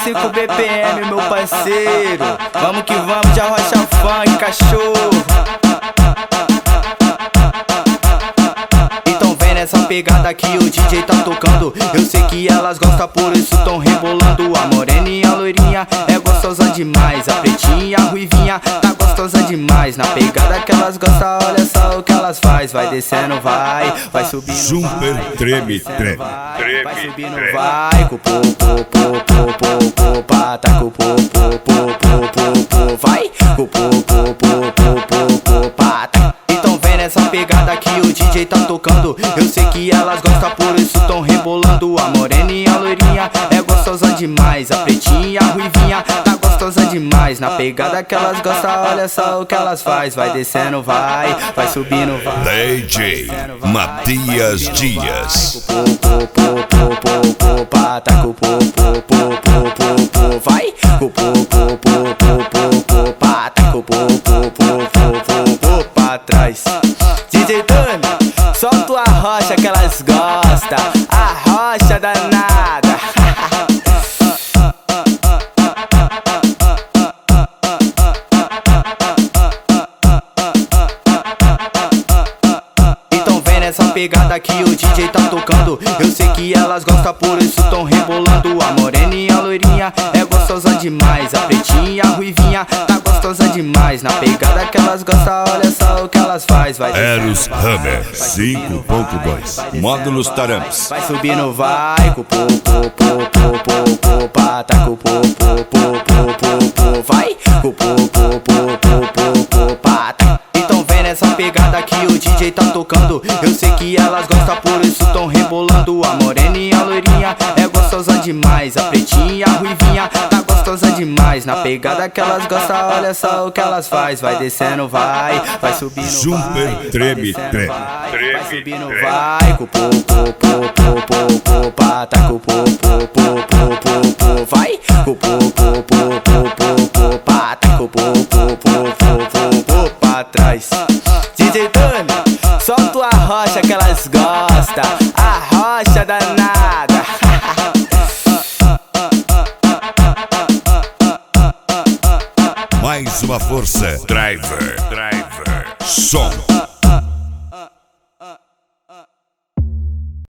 5 BPM, meu parceiro. Vamos que vamos de arrocha funk, cachorro. Então vem nessa pegada que o DJ tá tocando. Eu sei que elas gostam, por isso tão rebolando. A moreninha, a loirinha é gostosa demais. A pretinha, a ruivinha tá gostosa demais. Na pegada que elas gostam, olha só o que elas faz. Vai descendo, vai subindo, super treme, treme. Vai subindo, vai com po, pata com po, vai com po, pata. Então vem nessa pegada que o DJ tá tocando. Eu sei que elas gostam, por isso tão rebolando. A moreninha, a loirinha é gostosa demais. A pretinha, a ruivinha tá gostosa demais. Na pegada que elas gostam, olha só o que elas faz. Vai descendo, vai subindo, vai. DJ Matias Dias. Pata com po, vai com po, pata com po, pra trás. DJ Dani, solta a rocha que elas gostam, a rocha danada. Então vem nessa pegada que o DJ tá tocando. Eu sei que elas gostam, por isso tão rebolando. A moreninha, a loirinha é gostosa demais. A pretinha, a ruivinha tá gostosa demais. Na pegada que elas gostam, olha só o que elas faz. Vai Eros Hammer 5.2 Módulos Tarampes. Vai subindo, vai com po, pata com po, vai com po, pata. Então vem nessa pegada que o DJ tá tocando. Eu sei que elas gostam, por isso tão rebolando. A moreninha, a loirinha é gostosa demais. A pretinha, a ruivinha tá gostosa demais. Na pegada que elas gostam, olha só o que elas faz. Vai descendo, vai subindo, super treme, treme. Vai subindo, vai com po, pata com po, vai com po, pata com po, pra trás. DJ Dani, solta a rocha que elas gostam, a rocha danada. Mais uma força. Driver. Som.